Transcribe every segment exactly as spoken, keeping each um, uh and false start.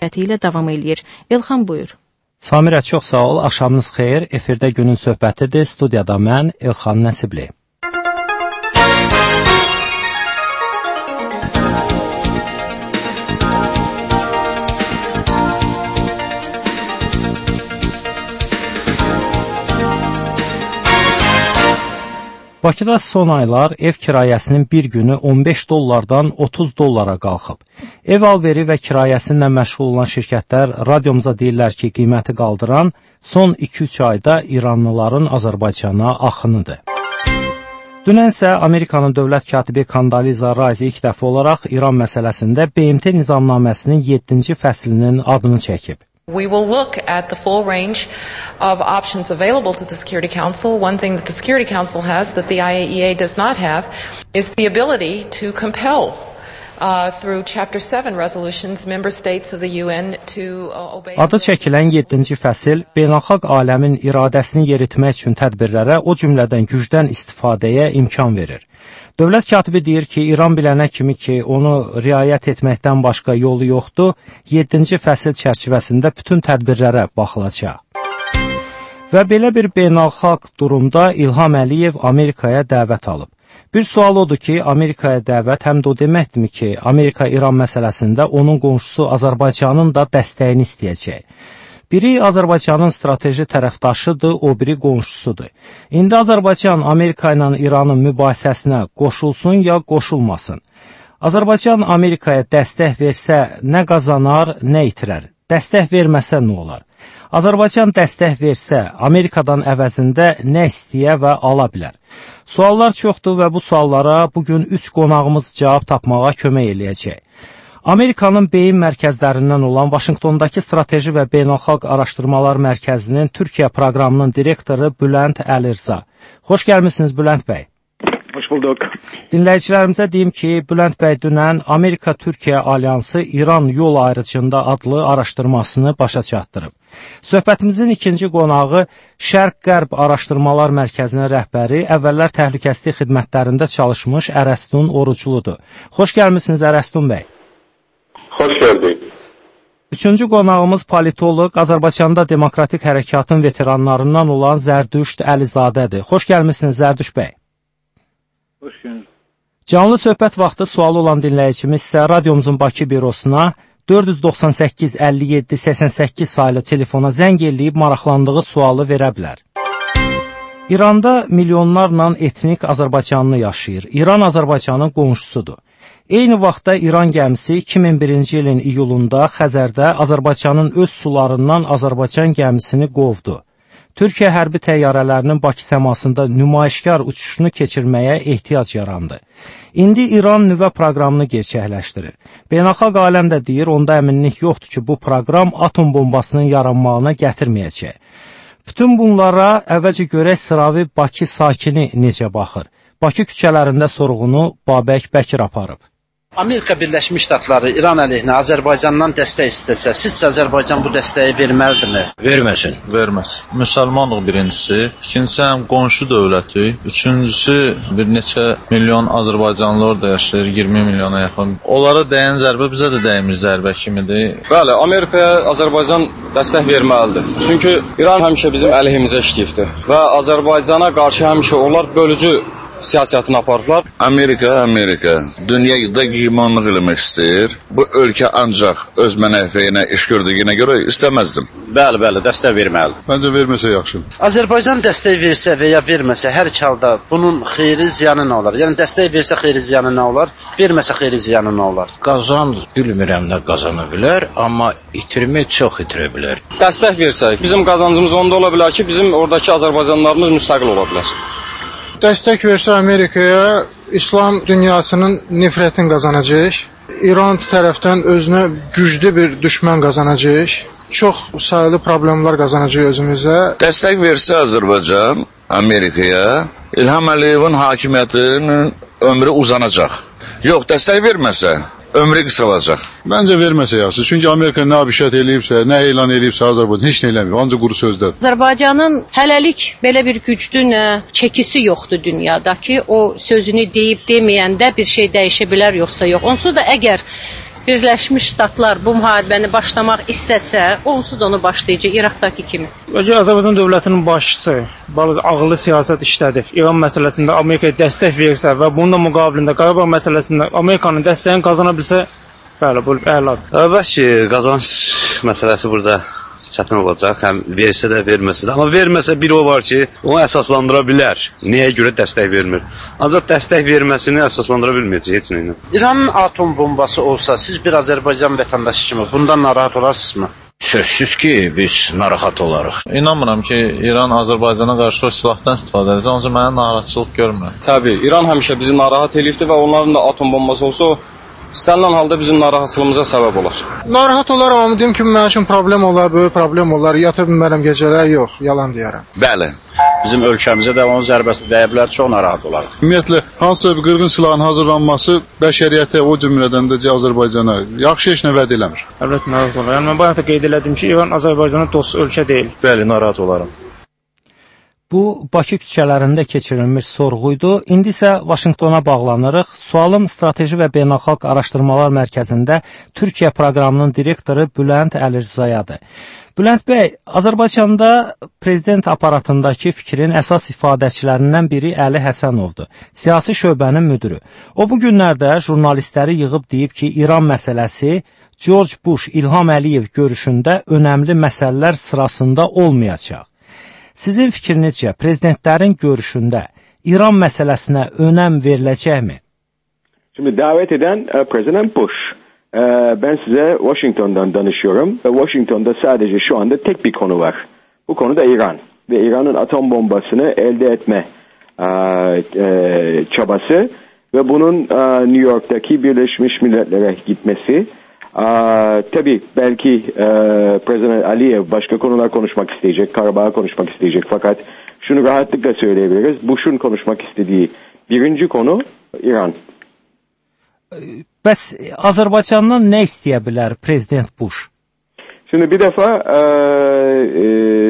söhbəti ilə davam eləyir. Elxan, buyur. Samirə, çox sağ ol. Axşamınız xeyir. Efirdə günün söhbətidir. Studiyada mən, Elxan Nəsibli. Bakıda son aylar ev kirayəsinin bir günü on beş dollardan otuz dollara qalxıb. Ev alveri və kirayəsinlə məşğul olan şirkətlər radiomuza deyirlər ki, qiyməti qaldıran son iki üç ayda İranlıların Azərbaycana axınıdır. Dünən isə Amerikanın dövlət katibi Kondoliza Rice ilk dəfə olaraq İran məsələsində B M T nizamnaməsinin yeddinci fəslinin adını çəkib. We will look at the full range of options available to the Security Council. One thing that the Security Council has that the I A E A does not have is the ability to compel uh, through Chapter seven resolutions member states of the U N to uh, obey. Adı çəkilən yeddinci fəsil beynəlxalq aləmin iradəsini yeritmək üçün tədbirlərə, o cümlədən gücdən istifadəyə imkan verir. Dövlət katibi deyir ki, İran bilənə kimi ki, onu riayət etməkdən başqa yolu yoxdur, yeddinci fəsil çərçivəsində bütün tədbirlərə baxılacaq. Və belə bir beynəlxalq durumda İlham Əliyev Amerikaya dəvət alıb. Bir sual odur ki, Amerikaya dəvət həm də o deməkdirmi ki, Amerika İran məsələsində onun qonşusu Azərbaycanın da dəstəyini istəyəcək. Biri Azərbaycanın strateji tərəfdaşıdır, o biri qonşusudur. İndi Azərbaycan Amerika ilə İranın mübahisəsinə qoşulsun ya qoşulmasın. Azərbaycan Amerikaya dəstək versə nə qazanar, nə itirər? Dəstək verməsə nə olar? Azərbaycan dəstək versə, Amerikadan əvəzində nə istəyə və ala bilər? Suallar çoxdur və bu suallara bugün üç qonağımız cavab tapmağa kömək eləyəcək. Amerikanın beyin mərkəzlərindən olan Vaşinqtondakı Strateji və Beynəlxalq Araşdırmalar Mərkəzinin Türkiyə proqramının direktoru Bülent Əlirza. Xoş gəlmisiniz Bülent bəy. Hoş bulduk. Dinləyicilərimizə deyim ki, Bülent bəy dünən Amerika-Türkiyə Alyansı İran yol ayrıcında adlı araşdırmasını başa çatdırıb. Söhbətimizin ikinci qonağı Şərq-Qərb Araşdırmalar Mərkəzinin rəhbəri, əvvəllər təhlükəsizlik xidmətlərində çalışmış Ərəstun Orucludur. Xoş gəlmisiniz Ərəstun bəy. Hoş geldin. Üçüncü qonağımız politoloq, Azərbaycanda Demokratik Hərəkatın veteranlarından olan Zərdüşt Əlizadədir. Xoş gəlmisiniz Zərdüşt bəy. Hoş geldin. Canlı söhbət vaxtı sualı olan dinləyicimiz isə radiomuzun Bakı bürosuna dörd yüz doxsan səkkiz əlli yeddi səksən səkkiz saylı telefona zəng eləyib maraqlandığı sualı verə bilər. İranda milyonlarla etnik Azərbaycanlı yaşayır. İran Azərbaycanın qonşusudur. Eyni vaxtda İran gəmisi iki min birinci ilin iyulunda Xəzərdə Azərbaycanın öz sularından Azərbaycan gəmisini qovdu. Türkiyə hərbi təyyarələrinin Bakı səmasında nümayişkar uçuşunu keçirməyə ehtiyac yarandı. İndi İran nüvə proqramını gerçəkləşdirir. Beynəlxalq aləm də deyir, onda əminlik yoxdur ki, bu proqram atom bombasının yaranmağına gətirməyəcək. Bütün bunlara əvvəlcə görək sıravi Bakı sakini necə baxır. Bakı küçələrində sorğunu Babək Bəkir aparıb. Amerika Birləşmiş Ştatları İran əleyhinə Azərbaycandan dəstək istəsə, sizcə Azərbaycan bu dəstəyi verməlidirmi? Verməsin. Verməz. Müsəlmanlıq birincisi, ikincisi həm qonşu dövləti, üçüncüsü bir neçə milyon Azərbaycanlı orada yaşayır, iyirmi milyona yaxın. Onlara dəyən zərbə bizə də dəymir zərbə kimidir. Bəli, Amerikaya Azərbaycan dəstək verməlidir. Çünki İran həmişə bizim əleyhimizə işləyibdir və Azərbaycana qarşı həmişə onlar bölücü siyasətini aparırlar. Amerika, Amerika dünyada qiymanlıq eləmək istəyir. Bu ölkə ancaq öz mənəfəyinə iş gördüyünə görə istəməzdim. Bəli, bəli, dəstək verməlidir. Məncə verməsə yaxşı. Azərbaycan dəstək versə və ya verməsə, hər iki halda bunun xeyri ziyanı nə olar? Yəni dəstək versə xeyri ziyanı nə olar? Verməsə xeyri ziyanı nə olar? Qazan bilmirəm nə qazana bilər, amma itirmək çox itirə bilər. Dəstək versək, bizim qazancımız onda ola bilər ki, bizim oradakı Azərbaycanlarımız müstəqil ola bilər. Dəstək versə Amerikaya, İslam dünyasının nifrətini qazanacaq. İran tərəfdən özünə güclü bir düşmən qazanacaq. Çox sayılı problemlər qazanacaq özümüzə. Dəstək versə Azərbaycan Amerikaya, İlham Əliyevin hakimiyyətinin ömrü uzanacaq. Yox, dəstək verməsə ömrü qısalacaq. Məncə verməsə yaxşı. Çünki Amerika nə abişət eləyibsə, nə elan eləyibsə Azərbaycan heç nə eləmir. Ancaq quru sözlər. Azərbaycanın hələlik belə bir güclü nə çəkisi yoxdur dünyada ki, o sözünü deyib deməyəndə bir şey dəyişə bilər yoxsa yox. Onsuz da əgər Birləşmiş Ştatlar bu müharibəni başlamaq istəsə, onsuz da onu başlayacaq İraqdakı kimi. Bəlkə Azərbaycan dövlətinin başçısı ağıllı siyasət işlədib. İran məsələsində Amerikaya dəstək versə və bunun da müqabilində Qarabağ məsələsində Amerikanın dəstəyini qazana bilsə, bəli, bu əladır. Bəlkə qazanc məsələsi burada çətin olacaq, həm versə də, verməsə də. Amma verməsə bir o var ki, onu əsaslandıra bilər. Nəyə görə dəstək vermir? Ancaq dəstək verməsini əsaslandıra bilməyəcək heç nə ilə. İranın atom bombası olsa, siz bir Azərbaycan vətəndaşı kimi bundan narahat olarsınızmı? Sözsüz ki, biz narahat olarıq. İnanmıram ki, İran Azərbaycana qarşı o silahdan istifadə edəcək, ancaq mənə narahatçılıq görmür. Təbii, İran həmişə bizi narahat eləyibdir və onların da atom bombası olsa o İstənilən halda bizim narahatlığımıza səbəb olar. Narahat olaram, amma deyim ki, mənim üçün problem olar, böyük problem olar. Yata bilmərəm gecələr, yox, yalan deyərəm. Bəli. Bizim ölkəmizə də onun zərbəsi dəyə bilər, çox narahat olarıq. Ümumiyyətlə, hansısa bir qırğın silahın hazırlanması bəşəriyyətə, o cümlədən də Azərbaycana yaxşı heç nə vəd eləmir. Əlbəttə, narahat olar. Yəni, mən bayaq da qeyd elədim ki, İran Azərbaycanın dost ölkə deyil. Bəli, narahat olaram. Bu, Bakı küçələrində keçirilmiş sorğuydu. İndi isə Vaşinqtona bağlanırıq. Sualım Strateji və Beynəlxalq Araşdırmalar Mərkəzində Türkiyə proqramının direktoru Bülent Əlirzayadır. Bülent bəy, Azərbaycanda prezident aparatındakı fikrin əsas ifadəçilərindən biri Əli Həsənovdur, siyasi şöbənin müdürü. O, bu günlərdə jurnalistləri yığıb deyib ki, İran məsələsi George Bush, İlham Əliyev görüşündə önəmli məsələlər sırasında olmayacaq. Sizin fikrinizcə, prezidentlərin görüşündə İran məsələsinə önəm veriləcəkmi? Şimdi davet eden e, Prezident Bush. E, ben size Washington'dan danışıyorum ve Washington'da sadece şu anda tek bir konu var. Bu konu da İran ve İran'ın atom bombasını elde etme e, e, çabası ve bunun e, New York'taki Birleşmiş Milletler'e gitmesi. Aa, tabii belki e, Prezident Aliyev başka konular konuşmak isteyecek, Karabağ konuşmak isteyecek. Fakat şunu rahatlıkla söyleyebiliriz. Bush'un konuşmak istediği birinci konu İran. Bəs Azərbaycandan nə istəyə bilər Prezident Bush? Şimdi bir defa e, e,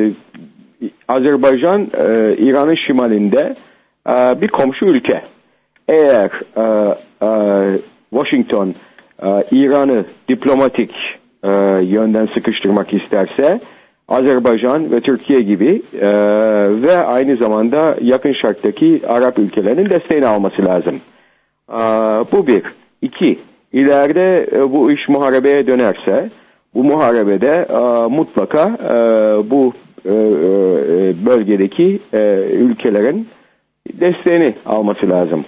Azerbaycan e, İran'ın şimalinde e, bir komşu ülke. Eğer e, e, Washington İran'ı diplomatik e, yönden sıkıştırmak isterse Azerbaycan ve Türkiye gibi e, ve aynı zamanda yakın şarttaki Arap ülkelerinin desteğini alması lazım. E, bu bir. İki, ileride e, bu iş muharebeye dönerse bu muharebede e, mutlaka e, bu e, e, bölgedeki e, ülkelerin desteğini alması lazım.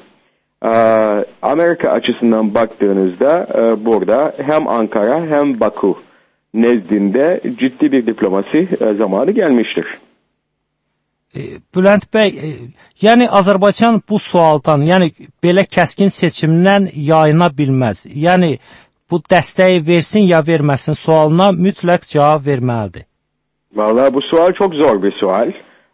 Amerika açısından baktığınızda burada hem Ankara hem Baku nezdinde ciddi bir diplomasi zamanı gelmiştir. Bülent bəy, yəni Azərbaycan bu sualdan, yəni belə kəskin seçimdən yayına bilməz. Yəni bu dəstəyi versin ya verməsin sualına mütləq cavab verməlidir. Vallahi bu sual çok zor bir sual.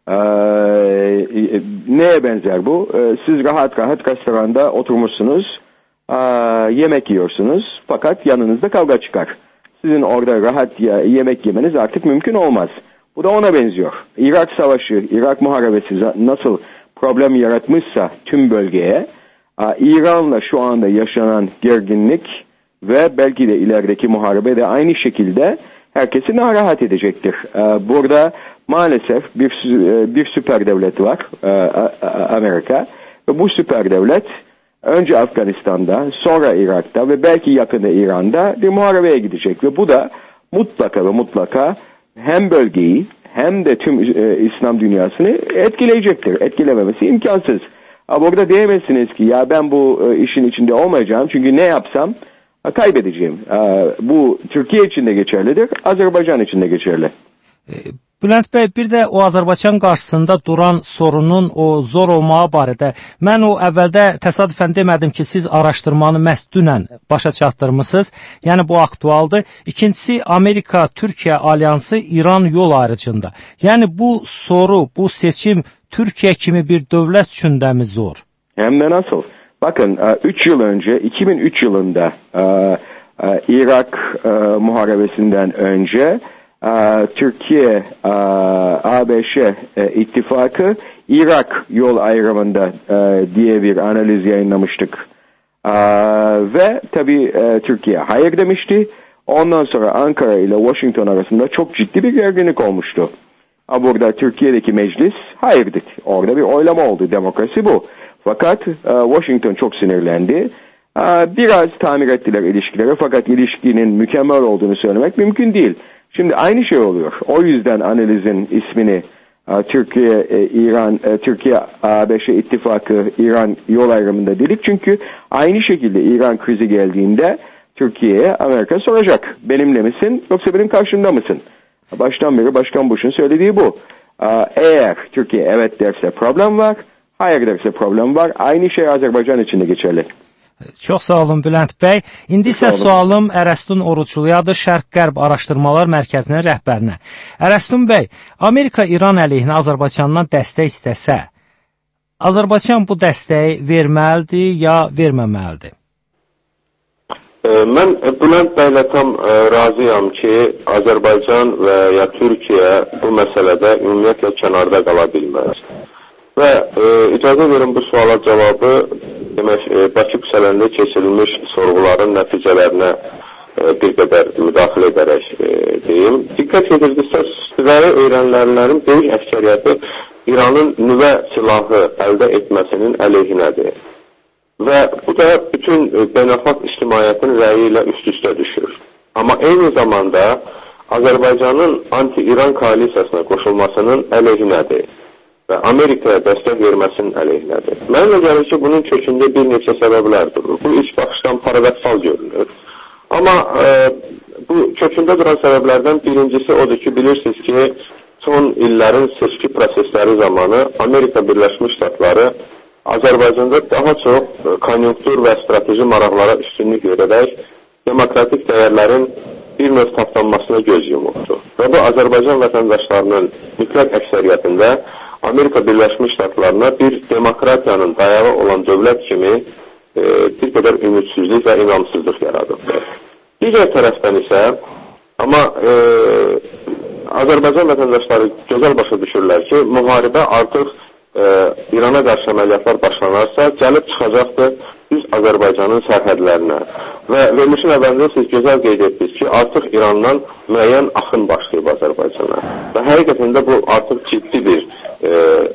Ee, neye benzer bu? Ee, siz rahat rahat restoranda oturmuşsunuz, ee, yemek yiyorsunuz fakat yanınızda kavga çıkar. Sizin orada rahat ya, yemek yemeniz artık mümkün olmaz. Bu da ona benziyor. Irak Savaşı, Irak Muharebesi nasıl problem yaratmışsa tüm bölgeye, ee, İran'la şu anda yaşanan gerginlik ve belki de ilerideki muharebe de aynı şekilde herkesi narahat edecektir. Ee, burada maalesef bir bir süper devlet var, Amerika, ve bu süper devlet önce Afganistan'da, sonra Irak'ta ve belki yakında İran'da bir muharebeye gidecek ve bu da mutlaka ve mutlaka hem bölgeyi hem de tüm İslam dünyasını etkileyecektir. Etkilememesi imkansız. Burada diyemezsiniz ki ya ben bu işin içinde olmayacağım çünkü ne yapsam kaybedeceğim. Bu Türkiye için de geçerlidir, Azerbaycan için de geçerli. Bülent bəy, bir də o Azərbaycan qarşısında duran sorunun o zor olmağı barədə, mən o əvvəldə təsadüfən demədim ki, siz araşdırmanı məhz dünən başa çatdırmısınız, yəni bu aktualdır. İkincisi, Amerika-Türkiyə alyansı İran yol ayrıcında. Yəni bu soru, bu seçim Türkiyə kimi bir dövlət üçün də mi zor? Hem de nasıl? Bakın, üç yıl önce, iki bin üç yılında Irak muharebesinden önce Türkiye, A B D ittifakı Irak yol ayrımında diye bir analiz yayınlamıştık. Ve tabii e, Türkiye hayır demişti. Ondan sonra Ankara ile Washington arasında çok ciddi bir gerginlik olmuştu. Burada Türkiye'deki meclis hayır dedi. Orada bir oylama oldu. Demokrasi bu. Fakat e, Washington çok sinirlendi. E, biraz tamir ettiler ilişkileri. Fakat ilişkinin mükemmel olduğunu söylemek mümkün değil. Şimdi aynı şey oluyor. O yüzden analizin ismini e, Türkiye, e, İran, e, Türkiye A B D ittifakı İran yol ayrımında dedik. Çünkü aynı şekilde İran krizi geldiğinde Türkiye'ye Amerika soracak. Benimle misin yoksa benim karşımda mısın? Baştan beri Başkan Bush'un söylediği bu. Eğer Türkiye evet derse problem var, hayır derse problem var. Aynı şey Azərbaycan için de geçerli. Çox sağ olun Bülent bəy. İndi isə sualım Ərəstun Oruçluyadır, Şərq-Qərb Araşdırmalar Mərkəzinin rəhbərinə. Ərəstun bəy, Amerika İran əleyhinə Azərbaycandan dəstək istəsə, Azərbaycan bu dəstəyi verməlidir ya verməməlidir? Mən Bülent bəylə tam razıyam ki, Azərbaycan və ya Türkiyə bu məsələdə ümumiyyətlə kənarda qala bilməz. Və e, icazə verin bu suala cavabı demək, e, Bakı küçələrində keçirilmiş sorğuların nəticələrinə e, bir qədər müdaxilə edərək e, deyim. Diqqət edirdisə, süvari öyrənlərilərin böyük əksəriyyəti İranın nüvə silahı əldə etməsinin əleyhinədir. Və bu da bütün beynəlxalq ictimaiyyətin rəyi ilə üst-üstə düşür. Amma eyni zamanda Azərbaycanın anti-İran koalisiyasına qoşulmasının əleyhinədir və Amerikaya dəstək verməsinin əleyhinədir. Mənimlə gəlir ki, bunun kökündə bir neçə səbəblər durur. Bu ilk baxışdan paradoksal görünür. Amma e, bu kökündə duran səbəblərdən birincisi odur ki, bilirsiniz ki, son illərin seçki prosesləri zamanı Amerika Birləşmiş Ştatları Azərbaycanda daha çox konjunktur və strateji maraqlara üstünlük verərək demokratik dəyərlərin bir növ tapdanmasına göz yumurdu. Və bu Azərbaycan vətəndaşlarının mütləq əksəriyyətində Amerika Birləşmiş Ştatlarına bir demokratiyanın dayağı olan dövlət kimi e, bir qədər ümidsizlik və inamsızlıq yaradıbdır. Digər tərəfdən isə amma e, Azərbaycan vətəndaşları gözəl başa düşürlər ki, müharibə artıq e, İrana qarşı əməliyyatlar başlanarsa gəlib çıxacaqdır düz Azərbaycanın sərhədlərinə. Və verilişin əvvəlində siz gözəl qeyd etdiniz ki, artıq İrandan müəyyən axın başlayıb Azərbaycana. Və həqiqətən də bu artıq ciddi bir e,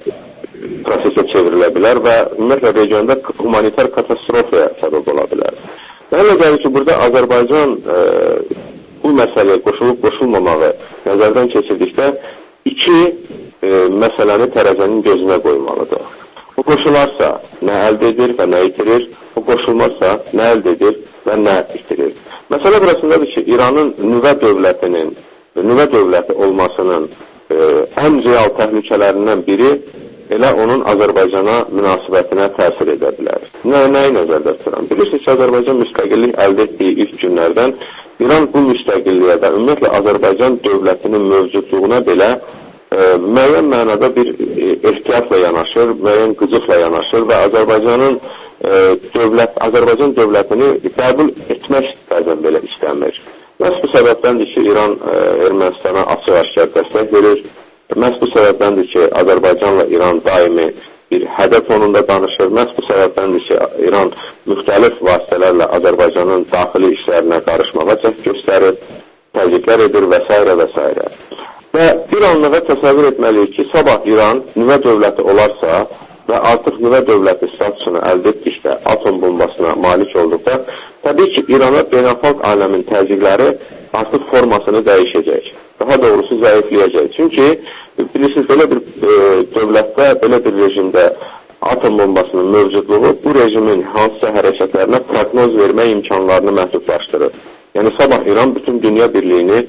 prosesə çevrilə bilər və ümumiyyətlə regionda humanitar katastrofaya səbəb ola bilər. Mənə gəlir ki, burada Azərbaycan e, bu məsələyə qoşulub qoşulmamağı nəzərdən keçirdikdə iki e, məsələni tərəzənin gözünə qoymalıdır. Bu qoşularsa nə əldə edir və nə itirir, bu qoşulmazsa nə əldə edir və nə itirir. Məsələ burasındadır ki, İranın nüvə dövlətinin, nüvə dövləti olmasının e, ən real təhlükələrindən biri elə onun Azərbaycana münasibətinə təsir edə bilər. Nə, nəyi nəzərdə tuturam? Bilirsiniz ki, Azərbaycan müstəqillik əldə etdiyi ilk günlərdən İran bu müstəqilliyə və ümumiyyətlə Azərbaycan dövlətinin mövcudluğuna belə e, müəyyən mənada bir e, ehtiyatla yanaşır, müəyyən qıcıqla yanaşır və Azərbaycanın e, dövlət, Azərbaycan dövlətini qəbul etmək bəzən belə istəmir. Məhz bu səbəbdəndir ki, İran e, Ermənistana açıq-aşkar dəstək verir. Məhz bu səbəbdəndir ki, Azərbaycanla İran daimi bir hədəf onunda danışır. Məhz bu səbəbdəndir ki, İran müxtəlif vasitələrlə Azərbaycanın daxili işlərinə qarışmağa cəhd göstərir, təzyiqlər edir və s. və s. Və bir anlığa təsəvvür etməliyik ki, sabah İran nüvə dövləti olarsa və artıq nüvə dövləti statusunu əldə etdikdə, atom bombasına malik olduqda, təbii ki, İrana beynəlxalq aləmin təzyiqləri artıq formasını dəyişəcək. Daha doğrusu zəifləyəcək. Çünki bilirsiniz, belə bir e, dövlətdə, belə bir rejimdə atom bombasının mövcudluğu bu rejimin hansısa hərəkətlərinə proqnoz vermək imkanlarını məhdudlaşdırır. Yəni sabah İran bütün dünya birliyini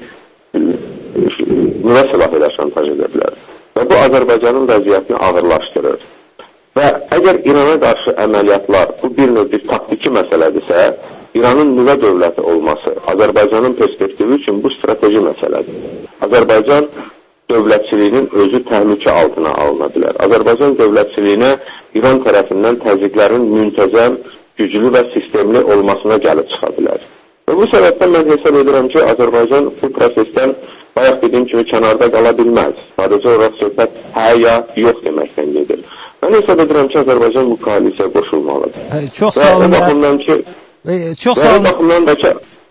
nüvə silahı ilə şantaj edə bilər. Və bu Azərbaycanın vəziyyətini ağırlaşdırır. Və əgər İrana qarşı əməliyyatlar bu bir növ bir taktiki məsələdirsə, İranın nüvə dövləti olması Azərbaycanın perspektivi üçün bu strateji məsələdir. Azərbaycan dövlətçiliyinin özü təhlükə altına alına bilər. Azərbaycan dövlətçiliyinə İran tərəfindən təzyiqlərin müntəzəm, güclü və sistemli olmasına gəlib çıxa bilər. Və bu səbəbdən mən hesab edirəm ki, Azərbaycan bu prosesdən bayaq dediyim kimi kənarda qala bilməz. Sadəcə olaraq söhbət hə ya yox deməkdən gedir. Mən hesab edirəm ki, Azərbaycan bu koalisiyaya qoşulmalıdır. E, çox sağ olun. Və ki, e, çox sağ olun. Da ki,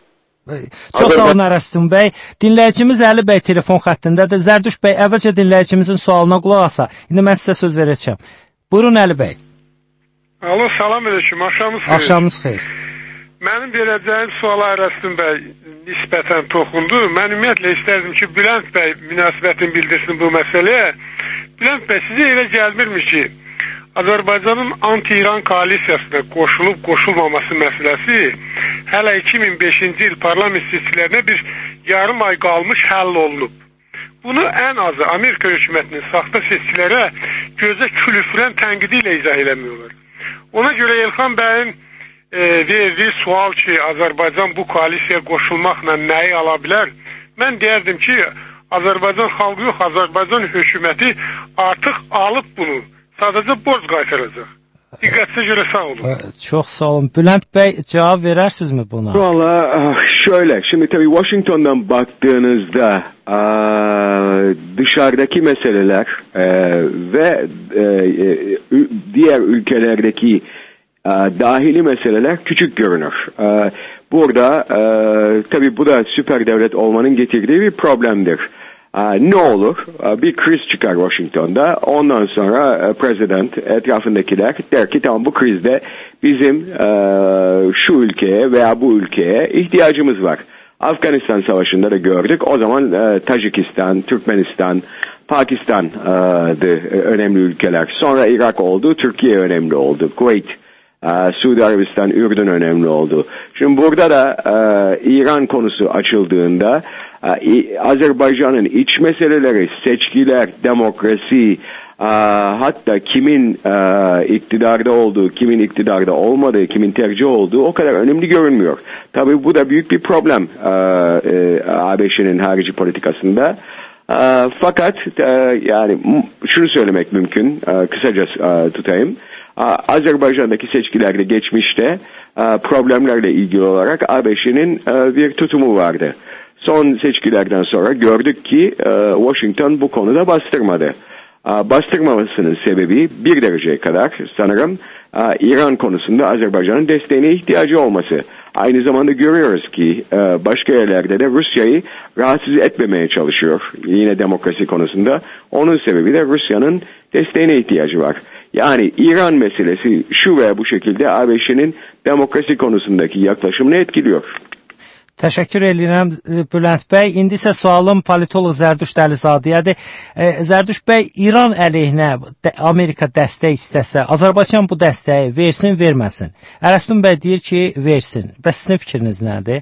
Çox sağ olun Ərəstun bəy. Dinləyicimiz Əli bəy telefon xəttindədir. Zərduş bəy, əvvəlcə dinləyicimizin sualına qulaq asa. İndi mən sizə söz verəcəm. Buyurun Əli bəy. Alo, salam aleyküm. Axşamınız xeyir. Axşamınız xeyir. Mənim verəcəyim suala Ərəstun bəy nisbətən toxundu. Mən ümumiyyətlə istərdim ki, Bülent bəy münasibətini bildirsin bu məsələyə. Bülent bəy, sizə elə gəlmirmi ki, Azərbaycanın anti-İran koalisiyasına qoşulub qoşulmaması məsələsi hələ iki min beşinci il parlament seçkilərinə bir yarım ay qalmış həll olunub. Bunu ən azı Amerika hökumətinin saxta seçkilərə gözə külüfürən tənqidi ilə izah eləmiyorlar. Ona görə Elxan bəyin e, verdiyi sual ki, Azərbaycan bu koalisiyaya qoşulmaqla nəyi ala bilər? Mən deyərdim ki, Azərbaycan xalqı yox, Azərbaycan hökuməti artıq alıb bunu. Sadəcə borc qaytaracaq. Diqqətinizə görə sağ olun. Çok sağ olun. Bülent Bey cevap verersiniz mi buna? Valla şöyle, şimdi tabii Washington'dan baktığınızda dışarıdaki meseleler ve diğer ülkelerdeki dahili meseleler küçük görünür. Burada tabii bu da süper devlet olmanın getirdiği bir problemdir. Ne olur? Bir kriz çıkar Washington'da. Ondan sonra prezident etrafındakiler der ki tamam bu krizde bizim şu ülkeye veya bu ülkeye ihtiyacımız var. Afganistan Savaşı'nda da gördük. O zaman Tacikistan, Türkmenistan, Pakistan'dı önemli ülkeler. Sonra Irak oldu, Türkiye önemli oldu. Kuveyt, Suudi Arabistan, Ürdün önemli oldu. Şimdi burada da İran konusu açıldığında Azerbaycan'ın iç meseleleri, seçkiler, demokrasi, hatta kimin iktidarda olduğu, kimin iktidarda olmadığı, kimin tercih olduğu o kadar önemli görünmüyor. Tabii bu da büyük bir problem A B Ş'nin harici politikasında. Fakat yani şunu söylemek mümkün, kısaca tutayım. Azerbaycan'daki seçkilerde geçmişte problemlerle ilgili olarak A B Ş'nin bir tutumu vardı. Son seçkilerden sonra gördük ki Washington bu konuda bastırmadı. Bastırmamasının sebebi bir dereceye kadar sanırım İran konusunda Azerbaycan'ın desteğine ihtiyacı olması. Aynı zamanda görüyoruz ki başka yerlerde de Rusya'yı rahatsız etmemeye çalışıyor. Yine demokrasi konusunda. Onun sebebi de Rusya'nın desteğine ihtiyacı var. Yani İran meselesi şu veya bu şekilde A B Ş'nin demokrasi konusundaki yaklaşımını etkiliyor. Təşəkkür edirəm Bülent bəy. İndi isə sualım politoloq Zərduş Dəlizadiyədir. Zərduş bəy, İran əleyhinə Amerika dəstək istəsə, Azərbaycan bu dəstəyi versin, verməsin? Ərəstun bəy deyir ki, versin. Bəs sizin fikriniz nədir?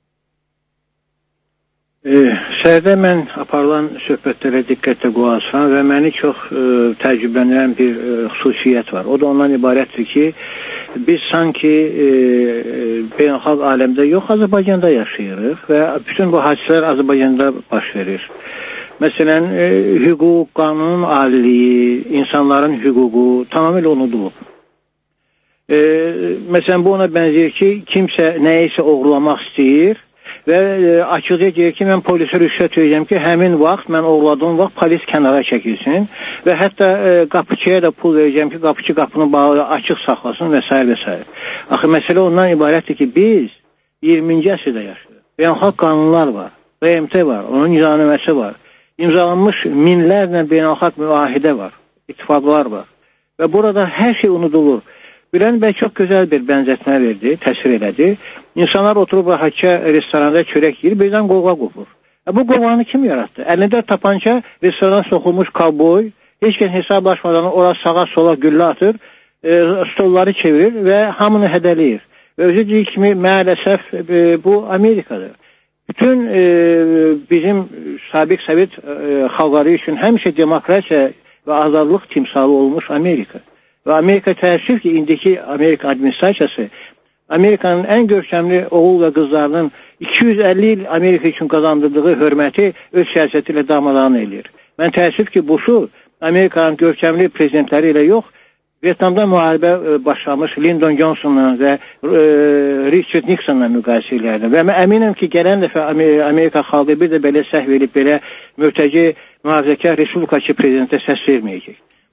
E, Səhərdə mən aparılan söhbətlərə diqqətlə qulaq asıram və məni çox e, təəccübləndirən bir e, xüsusiyyət var. O da ondan ibarətdir ki, biz sanki e, beynəlxalq aləmdə yox, Azərbaycanda yaşayırıq və bütün bu hadisələr Azərbaycanda baş verir. Məsələn, e, hüquq, qanunun aliliyi, insanların hüququ tamamilə unudulub. E, məsələn, bu ona bənzəyir ki, kimsə nəyisə oğurlamaq istəyir və e, açıqca deyir ki, mən polisə rüşvət verəcəm ki, həmin vaxt, mən oğurladığım vaxt polis kənara çəkilsin və hətta e, qapıçıya da pul verəcəm ki, qapıçı qapını bağlı açıq saxlasın və s. və s. Axı, məsələ ondan ibarətdir ki, biz iyirminci əsrdə yaşayırıq. Beynəlxalq qanunlar var, B M T var, onun nizamnaməsi var, imzalanmış minlərlə beynəlxalq müahidə var, ittifaqlar var və burada hər şey unudulur. Bülent bəy çox gözəl bir bənzətmə verdi, təsvir elədi. İnsanlar oturub rahatça restoranda çörək yiyir, birdən qovğa qopur. E, bu qovğanı kim yaratdı? Əlində tapanca restorana soxulmuş kovboy, heç kəs hesablaşmadan ora sağa sola güllə atır, e, stolları çevirir və hamını hədələyir. Və özü deyir kimi maalesef e, bu Amerikadır. Bütün e, bizim sabiq Sovet e, xalqları üçün həmişə demokrasiya və azadlıq timsalı olmuş Amerika. Və Amerika təəssüf ki, indiki Amerika administrasiyası Amerikanın ən görkəmli oğul və qızlarının iki yüz əlli il Amerika üçün qazandırdığı hörməti öz siyasəti ilə darmadağın edir. Mən təəssüf ki, Bush'u Amerikanın görkəmli prezidentləri ilə yox, Vietnamda müharibə başlamış Lyndon Johnson'la və e, Richard Nixon'la müqayisə edirdi. Və mən əminəm ki, gələn dəfə Amerika xalqı bir də belə səhv edib, belə mürtəci, mühafizəkar, respublikaçı prezidentə səs verməyəcək.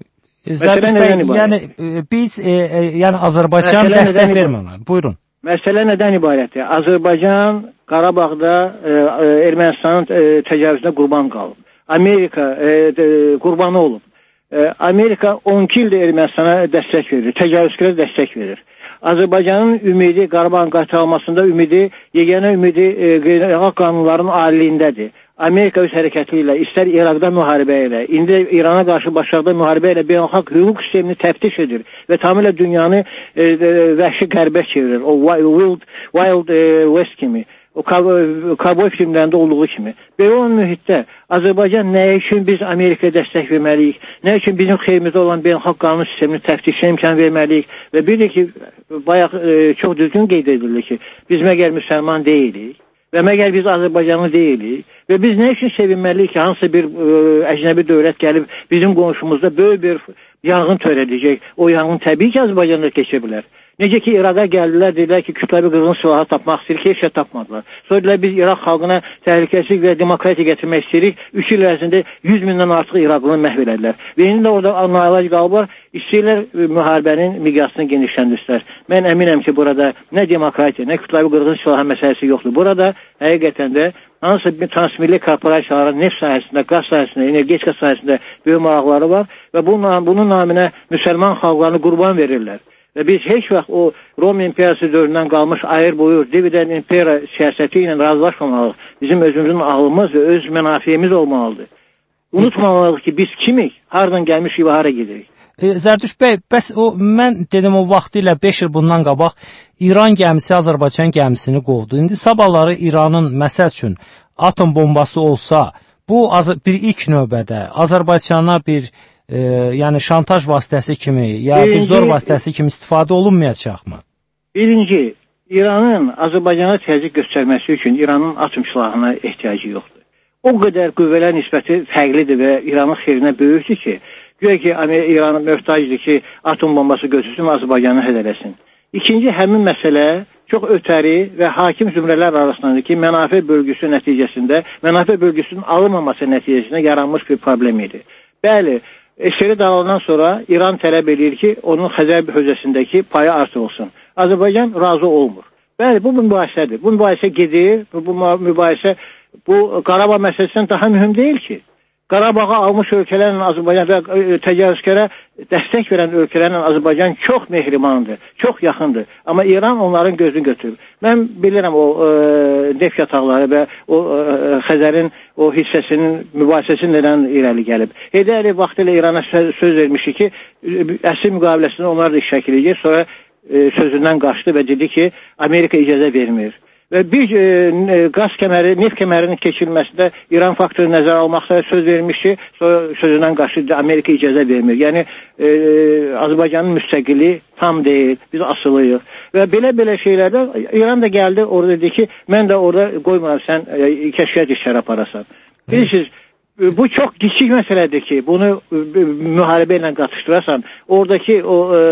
Zərdüş bəy, yəni biz e, e, yəni Azərbaycan məsələ dəstək vermir. Buyurun. Məsələ nədən ibarətdir? Azərbaycan Qarabağda e, Ermənistanın e, təcavüzünə qurban qalıb. Amerika e, de, qurbanı olub. E, Amerika on iki ildir Ermənistana dəstək verir, təcavüzkərə dəstək verir. Azərbaycanın ümidi, Qarabağın qaytarılmasında ümidi, yeganə ümidi e, beynəlxalq qanunların aliliyindədir. Amerika öz hərəkəti ilə, istər İraqda müharibə ilə, indi İrana qarşı başladığı müharibə ilə beynəlxalq hüquq sistemini təftiş edir və tamamilə dünyanı e, e, vəhşi qərbə çevirir. O Wild, Wild e, West kimi, o kovboy filmlərində olduğu kimi. Belə olan mühitdə Azərbaycan nə üçün biz Amerikaya dəstək verməliyik, nə üçün bizim xeyrimizdə olan beynəlxalq qanun sistemini təftişə imkan verməliyik və bir də ki, bayaq e, çox düzgün qeyd edilir ki, biz məgər müsəlman deyilik və məgər biz Azərbaycanlı deyilik və biz nə üçün sevinməliyik ki, hansısa bir ə, əcnəbi dövlət gəlib bizim qonşumuzda böyük bir yanğın törədəcək. O yanğın təbii ki, Azərbaycanda keçə bilər. Necə ki, İraqa gəldilər, dedilər ki, kütləvi qırğın silahı tapmaq istəyirik, heç şey tapmadılar. Sonra dedilər, biz İraq xalqına təhlükəsizlik və demokratiya gətirmək istəyirik. Üç il ərzində yüz mindən artıq İraqlını məhv elədilər. Və indi də orada nailic qalıblar, istəyirlər müharibənin miqyasını genişləndirsinlər. Mən əminəm ki, burada nə demokratiya, nə kütləvi qırğın silahı məsələsi yoxdur. Burada həqiqətən də hansısa bir transmilli korporasiyaların neft sahəsində, qaz sahəsində, energetika sahəsində böyük maraqları var və bunun, bunun naminə müsəlman xalqlarını qurban verirlər. Və biz heç vaxt o Roma imperiyası dövründən qalmış ayır buyur, dividend imperiya siyasəti ilə razılaşmamalıyıq. Bizim özümüzün ağlımız və öz mənafiyimiz olmalıdır. Unutmamalıyıq ki, biz kimik, hardan gəlmişik və hara gedirik. E, Zərdüş bəy, bəs o, mən dedim o vaxtı ilə beş il bundan qabaq İran gəmisi Azərbaycan gəmisini qovdu. İndi sabahları İranın məsəl üçün atom bombası olsa, bu bir ilk növbədə Azərbaycana bir E, yəni şantaj vasitəsi kimi, ya bir zor vasitəsi kimi istifadə olunmayacaqmı? Birinci, İranın Azərbaycana təzyiq göstərməsi üçün İranın atom silahına ehtiyacı yoxdur. O qədər qüvvələr nisbəti fərqlidir və İranın xeyrinə böyükdür ki, güya ki, İranın möhtacdır ki, atom bombası götürsün və Azərbaycanı hədələsin. İkinci, həmin məsələ çox ötəri və hakim zümrələr arasındadır ki, mənafe bölgüsü nəticəsində, mənafe bölgüsünün alınmaması nəticəsində yaranmış bir problem idi. Bəli, Eseri dağılandan sonra İran tələb edir ki, onun Xəzər hövzəsindəki payı artıq olsun. Azərbaycan razı olmur. Bəli, bu mübahisədir. Bu mübahisə gedir, bu, bu mübahisə bu Qarabağ məsələsindən daha mühüm deyil ki. Qarabağı almış ölkələrlə Azərbaycan və təcavüzkərə dəstək verən ölkələrlə Azərbaycan çox mehribandır, çox yaxındır. Amma İran onların gözünü götürür. Mən bilirəm o e, neft yataqları və o e, Xəzərin o hissəsinin mübahisəsi nədən irəli gəlib. Heydər Əliyev vaxtilə İrana söz vermişdi ki, əsir müqaviləsində onlar da iştirak edəcək. Sonra e, sözündən qaçdı və dedi ki, Amerika icazə vermir. Və bir e, qaz kəməri, neft kəmərinin keçirilməsində İran faktoru nəzərə almaqda söz vermişdi, sonra sözündən qaçdı, Amerika icazə vermir. Yəni, e, Azərbaycanın müstəqilliyi tam deyil, biz asılıyıq. Və belə-belə şeylərdə İran da gəldi, orada dedi ki, mən də orada qoymuram, sən e, kəşfiyyat işləri aparasan. Bilirsiniz, bu çox kiçik məsələdir ki, bunu e, müharibə ilə qatışdırasan, oradakı o e,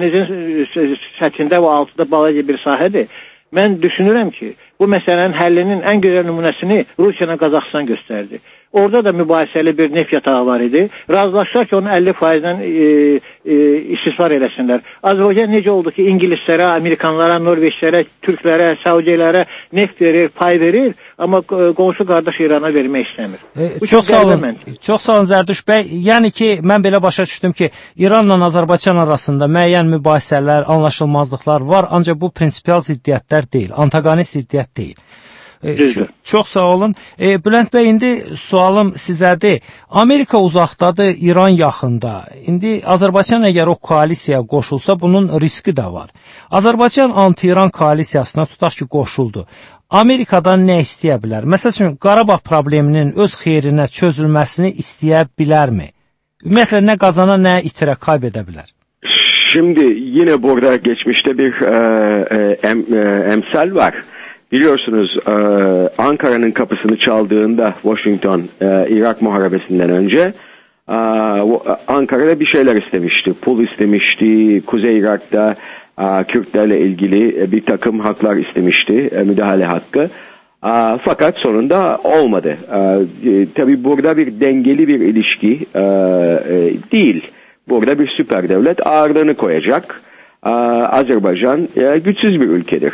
dənizin səthində və altında balaca bir sahədir. Mən düşünürəm ki, bu məsələnin həllinin ən gözəl nümunəsini Rusiya-la Qazaxıstan göstərdi. Orada da mübahisəli bir neft yatağı var idi. Razılaşdılar ki, onun əlli faizdən e, e, istismar eləsinlər. Azərbaycan necə oldu ki, İngilislərə, Amerikanlara, Norveçlərə, Türklərə, Saudilərə neft verir, pay verir, amma qonşu qardaş İrana vermək istəmir. E, çox sağ olun, çox sağ olun Zərdüş bəy. Yəni ki, mən belə başa düşdüm ki, İranla Azərbaycan arasında müəyyən mübahisələr, anlaşılmazlıqlar var, ancaq bu prinsipial ziddiyyətlər deyil, antagonist ziddiyyət deyil. E, çox, çox sağ olun. E, Bülent bəy, indi sualım sizədir. Amerika uzaqdadır, İran yaxında. İndi Azərbaycan əgər o koalisiyaya qoşulsa, bunun riski də var. Azərbaycan anti-İran koalisiyasına tutaq ki, qoşuldu. Amerikadan nə istəyə bilər? Məsəl üçün, Qarabağ probleminin öz xeyrinə çözülməsini istəyə bilərmi? Ümumiyyətlə, nə qazana, nə itirə, kaybedə bilər? Şimdi yine burada geçmişte bir e, e, em, e, emsal var. Biliyorsunuz e, Ankara'nın kapısını çaldığında Washington e, Irak Muharebesi'nden önce e, Ankara'da bir şeyler istemişti. Pul istemişti. Kuzey Irak'ta e, Kürtlerle ilgili e, bir takım haklar istemişti. E, müdahale hakkı. E, fakat sonunda olmadı. E, e, tabii burada bir dengeli bir ilişki e, e, değil. burada bir süper devlet ağırlığını koyacak. Azerbaycan güçsüz bir ülkedir.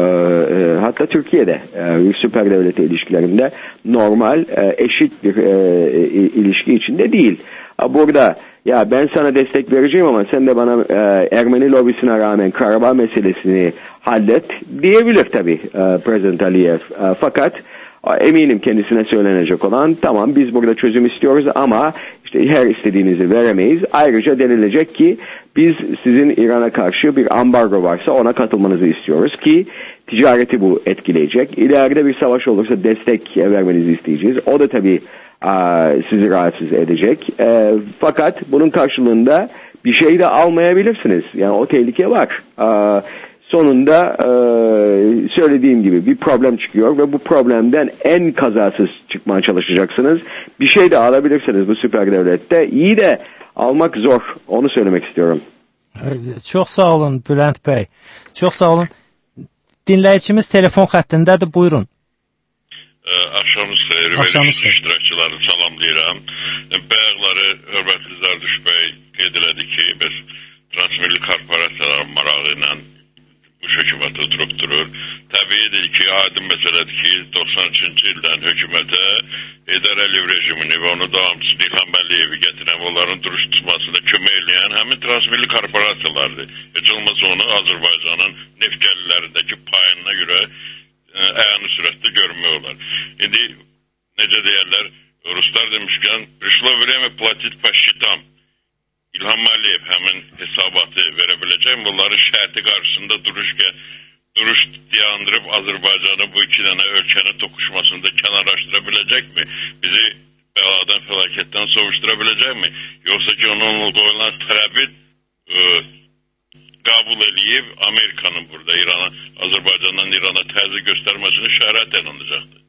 Hatta Türkiye'de bir süper devlet ilişkilerinde normal, eşit bir ilişki içinde değil. Burada ya ben sana destek vereceğim ama sen de bana Ermeni lobisine rağmen Karabağ meselesini hallet diyebilir tabii Prezident Aliyev. Fakat eminim kendisine söylenecek olan tamam biz burada çözüm istiyoruz ama işte her istediğinizi veremeyiz. Ayrıca denilecek ki biz sizin İran'a karşı bir ambargo varsa ona katılmanızı istiyoruz ki ticareti bu etkileyecek. İleride bir savaş olursa destek vermenizi isteyeceğiz. O da tabii sizi rahatsız edecek. Fakat bunun karşılığında bir şey de almayabilirsiniz. Yani o tehlike var. Sonunda e, söylediğim gibi bir problem çıkıyor ve bu problemden en kazasız çıkmaya çalışacaksınız. Bir şey de alabilirsiniz bu süper devlette. İyi de almak zor. Onu söylemek istiyorum. Çok sağ olun Bülent Bey. Çok sağ olun. Dinləyicimiz telefon xəttindədir. Buyurun. Axşamınız xeyir. Axşamınız xeyir. İştirakçıları salamlayıram. Bayaqları hörmətli Zərduş bəy qeyd elədi ki, biz transmilli korporasiyaların marağı ilə bu hökuməti oturup durur. Təbiidir ki, aydın məsələdir ki, doxsan üçüncü ildən hökumətə Heydər Əliyev rejimini və onu davamçısı İlham Əliyevi gətirən, onların duruş tutmasına kömək eləyən həmin transmilli korporasiyalardır. Heç olmaz onu Azərbaycanın neft gəlirlərindəki payına görə əyani sürətdə görmək olar. İndi necə deyərlər, Ruslar demişkən, пришло время платить по счетам. İlham Əliyev həmin hesabatı verə biləcək mi? Bunların şərti qarşısında duruşkən, duruş dayandırıb Azərbaycanı bu iki dənə ölkənin toqquşmasında kənarlaşdıra biləcək mi? Bizi bəladan, fəlakətdən sovuşdura biləcək mi? Yoxsa ki, onun qoyulan tələbi e, qəbul eləyib Amerikanın burada İrana, Azərbaycandan İrana təzyiq göstərməsini şərait ediləcəkdir.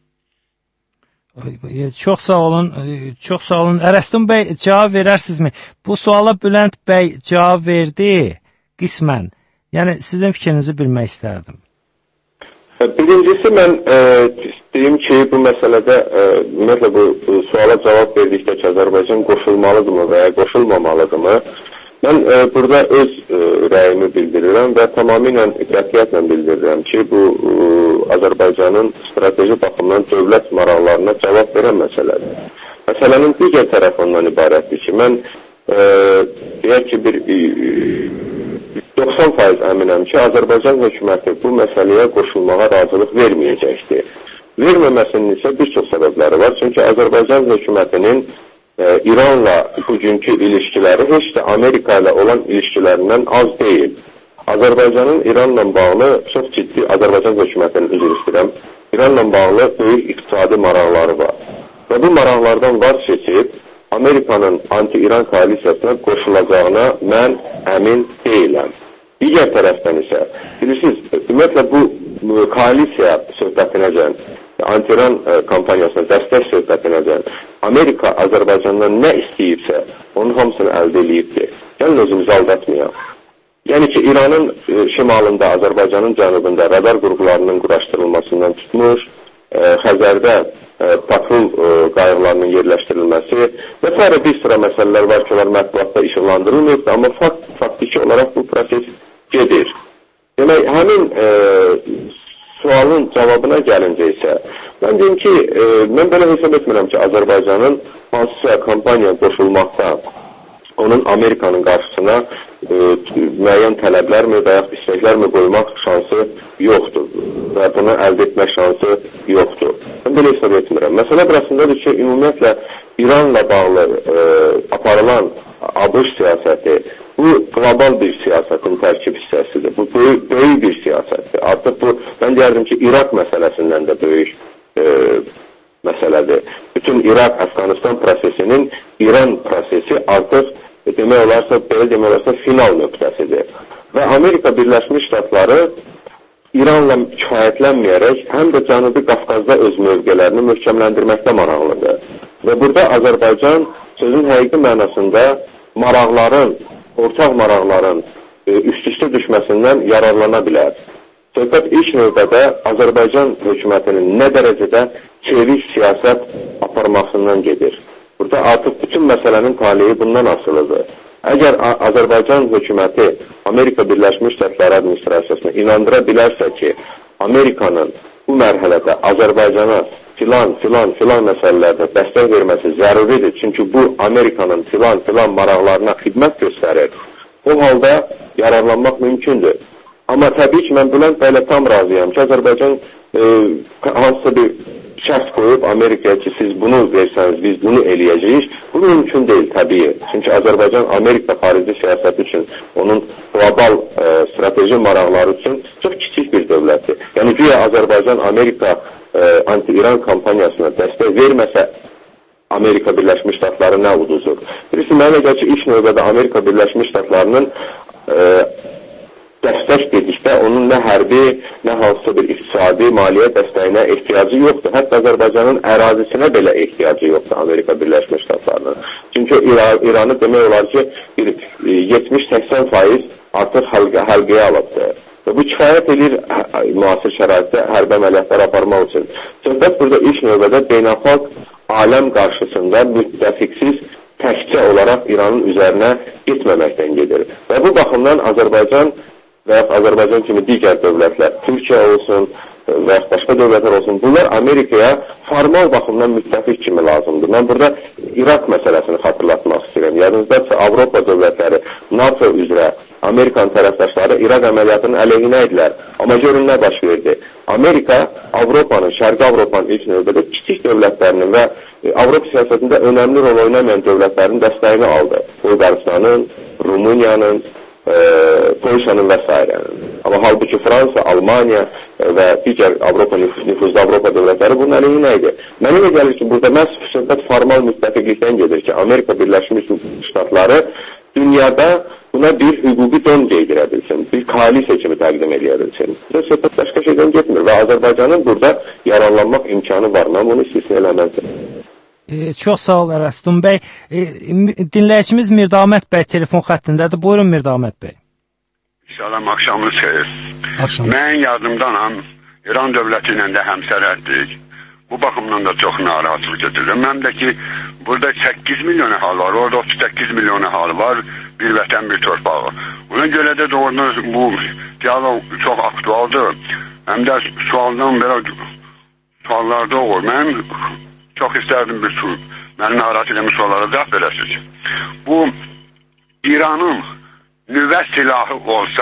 Çox sağ olun, çox sağ olun. Ərəstun bəy, cavab verərsinizmi? Bu suala Bülent bəy cavab verdi qismən. Yəni sizin fikrinizi bilmək istərdim. Birincisi mən e, deyim ki, bu məsələdə e, ümumiyyətlə bu, bu suala cavab verdikdə ki, Azərbaycan qoşulmalıdırmı və ya qoşulmamalıdırmı? Mən e, burada öz e, rəyimi bildirirəm və tamamilə qətiyyətlə bildirirəm ki, bu e, Azərbaycanın strateji baxımdan dövlət maraqlarına cavab verən məsələdir. Məsələnin digər tərəfi ondan ibarətdir ki, mən e, deyək ki, bir e, doxsan faiz əminəm ki, Azərbaycan hökuməti bu məsələyə qoşulmağa razılıq verməyəcəkdir. Verməməsinin isə bir çox səbəbləri var. Çünki Azərbaycan hökumətinin e, İranla bugünkü ilişkiləri heç də Amerika ilə olan ilişkilərindən az deyil. Azərbaycanın İranla bağlı çox ciddi, Azərbaycan hökumətinin üzr istəyirəm, İranla bağlı böyük iqtisadi maraqları var. Və bu maraqlardan vaz keçib Amerikanın anti-İran koalisiyasına qoşulacağına mən əmin deyiləm. Digər tərəfdən isə, bilirsiniz, ümumiyyətlə bu koalisiya söhbətinəcən, anti-İran kampaniyasına dəstək söhbətinəcən, Amerika Azərbaycandan nə istəyibsə, onun hamısını əldə edibdir. Gəlin özümüzü aldatmayaq. Yəni ki, İranın e, şimalında, Azərbaycanın cənubunda radar qurğularının quraşdırılmasından tutmuş, e, Xəzərdə e, patrul e, qayıqlarının yerləşdirilməsi və s. bir sıra məsələlər var ki, onlar mətbuatda işıqlandırılmıyordur, amma fakt, faktiki olaraq bu proses gedir. Demək, həmin e, sualın cavabına gəlincə isə, mən deyim ki, e, mən belə hesab etmirəm ki, Azərbaycanın hansısa kampaniya qoşulmaqda onun Amerikanın qarşısına e, müəyyən tələblərmi və ya istəklərmi qoymaq şansı yoxdur və bunu əldə etmək şansı yoxdur. Mən belə hesab etmirəm. Məsələ burasındadır ki, ümumiyyətlə İranla bağlı e, aparılan ABŞ siyasəti bu qlobal bir siyasətin tərkib hissəsidir. Bu böyük, böyük bir siyasətdir. Artıq bu, mən deyərdim ki, İraq məsələsindən də böyük e, məsələdir. Bütün İraq-Əfqanistan prosesinin İran prosesi artıq demək olarsa, belə demək olarsa final nöqtəsidir. Və Amerika Birləşmiş Ştatları İranla kifayətlənməyərək həm də Cənubi Qafqazda öz mövqələrini möhkəmləndirməkdə maraqlıdır. Və burada Azərbaycan sözün həqiqi mənasında maraqların, ortaq maraqların üst-üstə düşməsindən yararlana bilər. Söhbət ilk növbədə Azərbaycan hökumətinin nə dərəcədə çevik siyasət aparmasından gedir. Burada artıq bütün məsələnin taleyi bundan asılıdır. Əgər Azərbaycan hökuməti Amerika Birləşmiş Ştatları administrasiyasına inandıra bilərsə ki, Amerikanın bu mərhələdə Azərbaycana filan, filan, filan məsələlərdə dəstək verməsi zəruridir. Çünki bu Amerikanın filan, filan maraqlarına xidmət göstərir. O halda yararlanmaq mümkündür. Amma təbii ki, mən Bülent bəylə tam razıyam ki, Azərbaycan e, hansısa bir şərt qoyub Amerikaya ki, siz bunu versəniz, biz bunu eləyəcəyik. Bu mümkün deyil, təbii. Çünki Azərbaycan Amerika xarici siyasəti üçün, onun global e, strateji maraqları üçün çox kiçik bir dövlətdir. Yəni, güya Azərbaycan Amerika e, anti-İran kampaniyasına dəstək verməsə, Amerika Birləşmiş Ştatları nə uduzur? Birisi, mənə gəlir ki, ilk növbədə Amerika Birləşmiş Ştatlarının e, dəstək dedikdə onun nə hərbi, nə hansısa bir iqtisadi, maliyyə dəstəyinə ehtiyacı yoxdur. Hətta Azərbaycanın ərazisinə belə ehtiyacı yoxdur Amerika Birləşmiş Ştatlarının. Çünki İranı demək olar ki, bir yetmiş səksən faiz artıq həlqəyə alıbdır. Və bu kifayət edir müasir şəraitdə hərbi əməliyyatlar aparmaq üçün. Söhbət burada ilk növbədə beynəlxalq aləm qarşısında müttəfiqsiz təkcə olaraq İranın üzərinə getməməkdən gedir. Və bu baxımdan Azərbaycan və ya Azərbaycan kimi digər dövlətlər, Türkiyə olsun və ya başqa dövlətlər olsun, bunlar Amerikaya formal baxımdan müttəfiq kimi lazımdır. Mən burada İraq məsələsini xatırlatmaq istəyirəm. Yadınızdadsa, Avropa dövlətləri NATO üzrə Amerikanın tərəfdaşları İraq əməliyyatının əleyhinə idilər. Amma görün nə baş verdi. Amerika Avropanın, Şərqi Avropanın ilk növbədə kiçik dövlətlərinin və Avropa siyasətində önəmli rol oynamayan dövlətlərin dəstəyini aldı. Bulqaristanın, Rumıniyanın, E, Polşanın və s. Amma halbuki Fransa, Almaniya və digər Avropa nüfuzlu Avropa dövlətləri bunun əleyhinə idi. Mənə elə gəlir ki, burada məhz söhbət formal müttəfiqlikdən gedir ki, Amerika Birləşmiş Ştatları dünyada buna bir hüquqi don qeydirə bilsin, bir koalisiya kimi təqdim edə bilsin. Söhbət başqa şeydən getmir və Azərbaycanın burada yararlanmaq imkanı var. Mən bunu istisna eləməzdim. E, çox sağ ol Ərəstun bəy. E, dinləyicimiz Mirdamət bəy telefon xəttindədir. Buyurun Mirdamət bəy. Salam, axşamınız xeyir. Axşamınız. Mən yardımdanam. İran dövləti ilə də həmsərhəddik. Bu baxımdan da çox narahatlıq edirəm. Mən də ki, burada səkkiz milyon əhali var, orada otuz səkkiz milyon əhali var, bir vətən, bir torpağı. Ona görə də doğrudan bu diyalog çox aktualdır. Həm də sualdan belə suallarda olur. Mən çox istərdim bir sual. Mənim narahat eləmiş suallara cavab verəsiniz. Bu, İranın nüvə silahı olsa,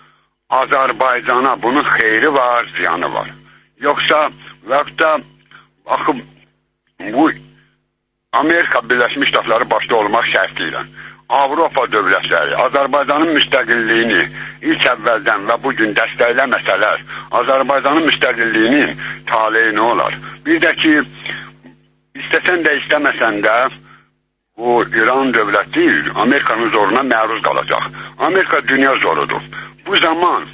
Azərbaycana bunun xeyri var, ziyanı var. Yoxsa, vəqtdə, baxıb, bu, Amerika Birləşmiş Ştatları başda olmaq şərtilə, Avropa dövlətləri, Azərbaycanın müstəqilliyini ilk əvvəldən və bugün dəstəkləməsələr, Azərbaycanın müstəqilliyinin taleyi nə olar? Bir də ki, İstəsən də, istəməsən də bu İran dövləti Amerikanın zoruna məruz qalacaq. Amerika dünya zorudur. Bu zaman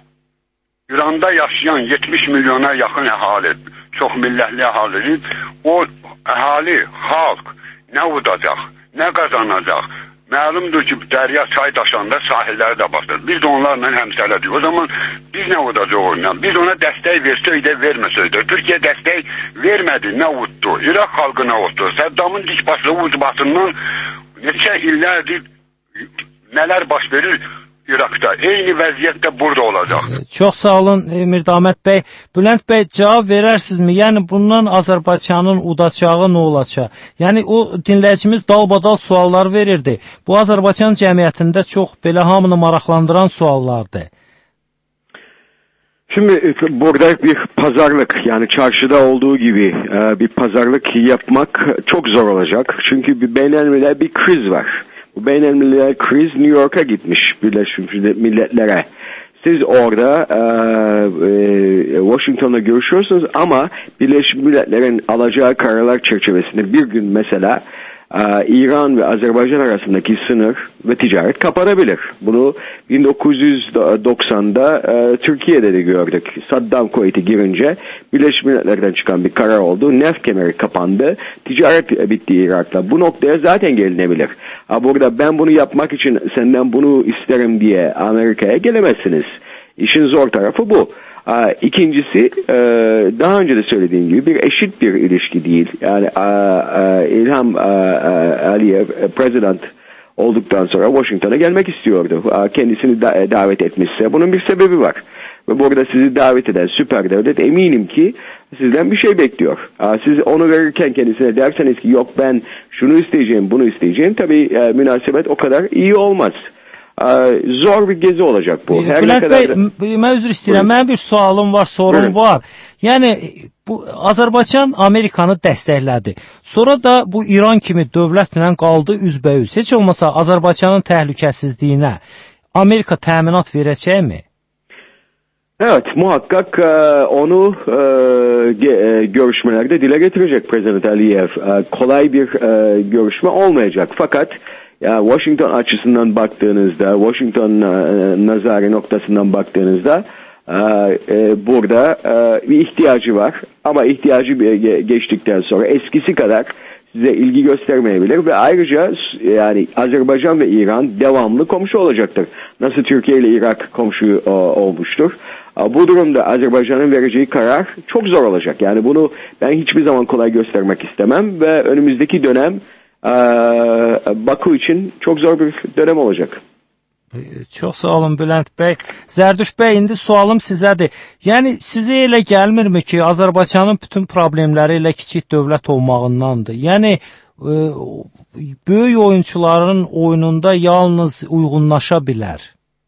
İranda yaşayan yetmiş milyona yaxın əhali, çox millətli əhali, o əhali, xalq nə udacaq, nə qazanacaq? Məlumdur ki, dərya çay daşanda sahilləri də basır. Biz də onlarla həmsələdik. O zaman biz nə udacaq ondan? Biz ona dəstək versək də, verməsək də. Türkiyə dəstək vermədi, nə uddu? İraq xalqı nə uddu? Səddamın dikbaşlı ucbatından neçə illərdir nələr baş verir İraqda. Eyni vəziyyətdə burada olacaq. Çox sağ olun Mirdamət bəy. Bülent bəy, cavab verərsinizmi? Yəni bundan Azərbaycanın udacağı nə olacaq? Yəni o dinləyicimiz dalbadal suallar verirdi. Bu Azərbaycan cəmiyyətində çox belə hamını maraqlandıran suallardır. Şimdi burada bir pazarlık, yani çarşıda olduğu gibi bir pazarlık yapmak çok zor olacak. Çünkü bir beynelmiler bir kriz var. Bu beynelmiler kriz New York'a gitmiş Birleşmiş Milletler'e. Siz orada e, e, Washington'la görüşüyorsunuz ama Birleşmiş Milletler'in alacağı kararlar çerçevesinde bir gün mesela e, İran ve Azerbaycan arasındaki sınır ve ticaret kapanabilir. Bunu bin dokuz yüz doksanda e, Türkiye'de de gördük. Saddam Kuvveti girince Birleşmiş Milletler'den çıkan bir karar oldu. Neft kemeri kapandı. Ticaret bitti Irak'la. Bu noktaya zaten gelinebilir. Ha, burada ben bunu yapmak için senden bunu isterim diye Amerika'ya gelemezsiniz. İşin zor tarafı bu. İkincisi, daha önce de söylediğim gibi bir eşit bir ilişki değil. Yani İlham Aliyev, President olduktan sonra Washington'a gelmek istiyordu. Kendisini da- davet etmişse bunun bir sebebi var. Ve burada sizi davet eden süper devlet eminim ki sizden bir şey bekliyor. Siz onu verirken kendisine derseniz ki yok ben şunu isteyeceğim, bunu isteyeceğim. Tabii e, münasebet o kadar iyi olmaz. E, zor bir gezi olacak bu. Her Bülent ne kadar Bey, da... mən üzr istəyirəm, mənim bir sualım var, sorum Buyurun. var. Yəni, bu Azərbaycan Amerikanı dəstəklədi. Sonra da bu İran kimi dövlətlə qaldı üzbəyüz. Heç olmasa Azərbaycanın təhlükəsizliyinə Amerika təminat verəcəkmi? Evet, muhakkak e, onu e, ge, e, görüşmelerde dile getirecek Prezident Aliyev. E, kolay bir e, görüşme olmayacak. Fakat ya Washington açısından baktığınızda, Washington e, nazarı noktasından baktığınızda e, e, burada e, bir ihtiyacı var. Ama ihtiyacı ge, geçtikten sonra eskisi kadar size ilgi göstermeyebilir ve ayrıca yani Azerbaycan ve İran devamlı komşu olacaktır. Nasıl Türkiye ile Irak komşu o, olmuştur. Bu durumda Azerbaycan'ın vereceği karar çok zor olacak. Yani bunu ben hiçbir zaman kolay göstermek istemem ve önümüzdeki dönem e, Baku için çok zor bir dönem olacak. Çox sağ olun Bülent bəy. Zərdüş bəy, indi sualım sizədir. Yəni sizə elə gəlmirmi ki, Azərbaycanın bütün problemləri ilə kiçik dövlət olmağındandır? Yəni e, böyük oyunçuların oyununda yalnız uyğunlaşa bilər.